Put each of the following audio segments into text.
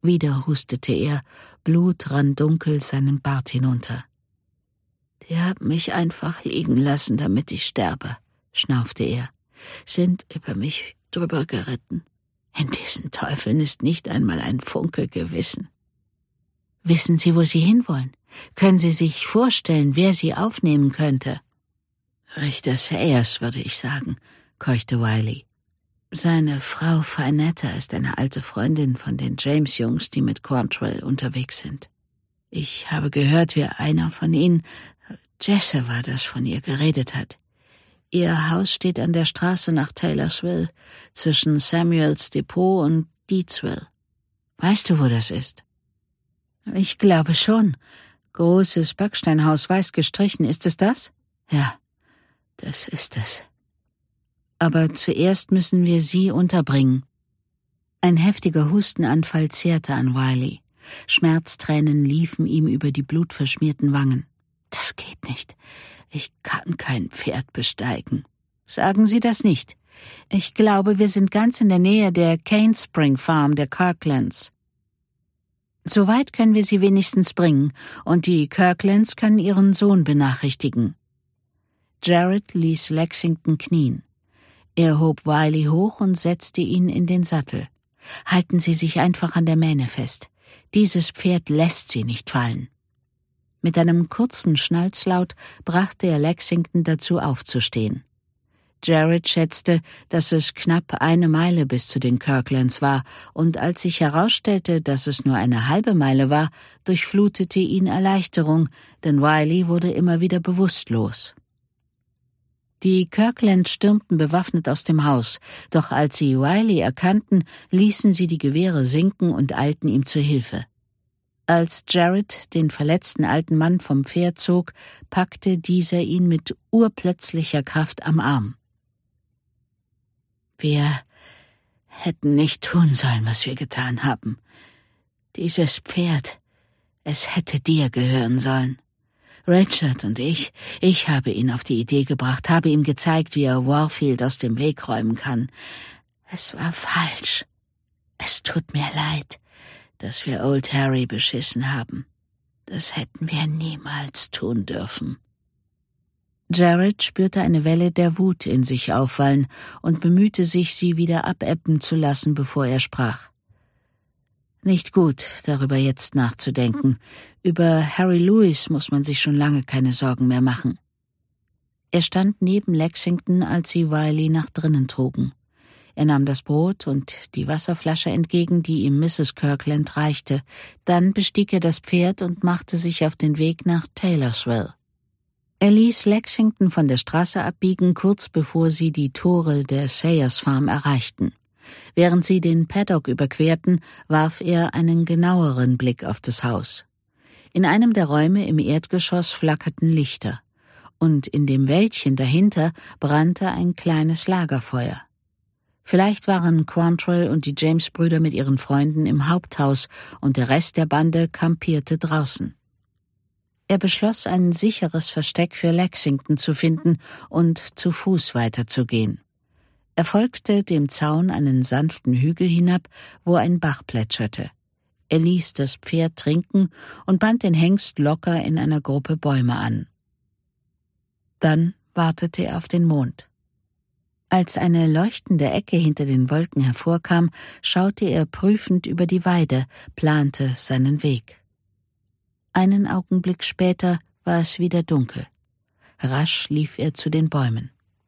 Wieder hustete er, Blut rann dunkel seinen Bart hinunter. »Die haben mich einfach liegen lassen, damit ich sterbe«, schnaufte er, »sind über mich drüber geritten. In diesen Teufeln ist nicht einmal ein Funke Gewissen.« »Wissen Sie, wo Sie hinwollen? Können Sie sich vorstellen, wer Sie aufnehmen könnte?« »Richter Sayers, würde ich sagen«, keuchte Wiley. »Seine Frau Finetta ist eine alte Freundin von den James-Jungs, die mit Quantrill unterwegs sind. Ich habe gehört, wie einer von ihnen, Jesse war das, von ihr geredet hat. Ihr Haus steht an der Straße nach Taylorsville, zwischen Samuels Depot und Deedsville. Weißt du, wo das ist?« »Ich glaube schon. Großes Backsteinhaus, weiß gestrichen. Ist es das?« »Ja, das ist es. Aber zuerst müssen wir Sie unterbringen.« Ein heftiger Hustenanfall zehrte an Wiley. Schmerztränen liefen ihm über die blutverschmierten Wangen. »Das geht nicht. Ich kann kein Pferd besteigen.« »Sagen Sie das nicht. Ich glaube, wir sind ganz in der Nähe der Cane Spring Farm der Kirklands. So weit können wir Sie wenigstens bringen, und die Kirklands können Ihren Sohn benachrichtigen.« Jared ließ Lexington knien. Er hob Wiley hoch und setzte ihn in den Sattel. »Halten Sie sich einfach an der Mähne fest. Dieses Pferd lässt Sie nicht fallen.« Mit einem kurzen Schnalzlaut brachte er Lexington dazu, aufzustehen. Jared schätzte, dass es knapp 1 Meile bis zu den Kirklands war, und als sich herausstellte, dass es nur eine halbe Meile war, durchflutete ihn Erleichterung, denn Wiley wurde immer wieder bewusstlos. Die Kirklands stürmten bewaffnet aus dem Haus, doch als sie Wiley erkannten, ließen sie die Gewehre sinken und eilten ihm zur Hilfe. Als Jared den verletzten alten Mann vom Pferd zog, packte dieser ihn mit urplötzlicher Kraft am Arm. »Wir hätten nicht tun sollen, was wir getan haben. Dieses Pferd, es hätte dir gehören sollen. Richard und ich habe ihn auf die Idee gebracht, habe ihm gezeigt, wie er Warfield aus dem Weg räumen kann. Es war falsch. Es tut mir leid, dass wir Old Harry beschissen haben. Das hätten wir niemals tun dürfen.« Jared spürte eine Welle der Wut in sich aufwallen und bemühte sich, sie wieder abebben zu lassen, bevor er sprach. Nicht gut, darüber jetzt nachzudenken. Über Harry Lewis muss man sich schon lange keine Sorgen mehr machen. Er stand neben Lexington, als sie Wiley nach drinnen trugen. Er nahm das Brot und die Wasserflasche entgegen, die ihm Mrs. Kirkland reichte. Dann bestieg er das Pferd und machte sich auf den Weg nach Taylorsville. Er ließ Lexington von der Straße abbiegen, kurz bevor sie die Tore der Sayers Farm erreichten. Während sie den Paddock überquerten, warf er einen genaueren Blick auf das Haus. In einem der Räume im Erdgeschoss flackerten Lichter, und in dem Wäldchen dahinter brannte ein kleines Lagerfeuer. Vielleicht waren Quantrill und die James-Brüder mit ihren Freunden im Haupthaus und der Rest der Bande kampierte draußen. Er beschloss, ein sicheres Versteck für Lexington zu finden und zu Fuß weiterzugehen. Er folgte dem Zaun einen sanften Hügel hinab, wo ein Bach plätscherte. Er ließ das Pferd trinken und band den Hengst locker in einer Gruppe Bäume an. Dann wartete er auf den Mond. Als eine leuchtende Ecke hinter den Wolken hervorkam, schaute er prüfend über die Weide, plante seinen Weg. Einen Augenblick später war es wieder dunkel. Rasch lief er zu den Bäumen.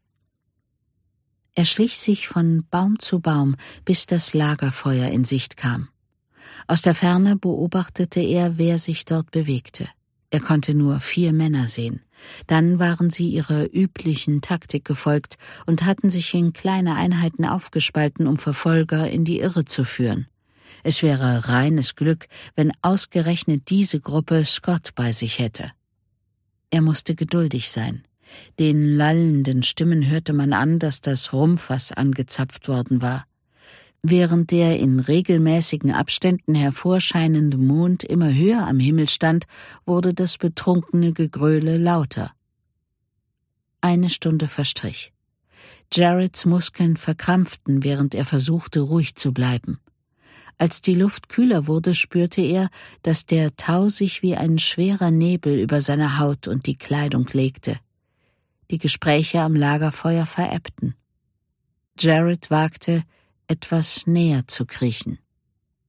Er schlich sich von Baum zu Baum, bis das Lagerfeuer in Sicht kam. Aus der Ferne beobachtete er, wer sich dort bewegte. Er konnte nur 4 Männer sehen. Dann waren sie ihrer üblichen Taktik gefolgt und hatten sich in kleine Einheiten aufgespalten, um Verfolger in die Irre zu führen. Es wäre reines Glück, wenn ausgerechnet diese Gruppe Scott bei sich hätte. Er musste geduldig sein. Den lallenden Stimmen hörte man an, dass das Rumpfass angezapft worden war. Während der in regelmäßigen Abständen hervorscheinende Mond immer höher am Himmel stand, wurde das betrunkene Gegröle lauter. 1 Stunde verstrich. Jareds Muskeln verkrampften, während er versuchte, ruhig zu bleiben. Als die Luft kühler wurde, spürte er, dass der Tau sich wie ein schwerer Nebel über seine Haut und die Kleidung legte. Die Gespräche am Lagerfeuer verebbten. Jared wagte, etwas näher zu kriechen.